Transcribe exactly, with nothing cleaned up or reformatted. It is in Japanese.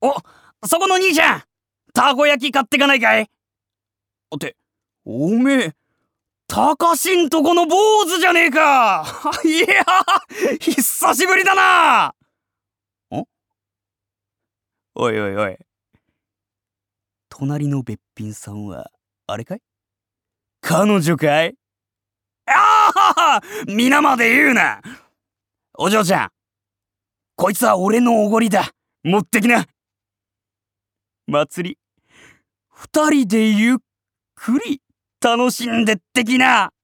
お、そこの兄ちゃん、たこ焼き買ってかないかい？って、おめえ、たかしんとこの坊主じゃねえか。いや、久しぶりだな。ん？おいおいおい。隣のべっぴんさんは、あれかい？彼女かい？ああ、皆まで言うな。お嬢ちゃん、こいつは俺のおごりだ。持ってきな。祭り、二人でゆっくり楽しんでってきな。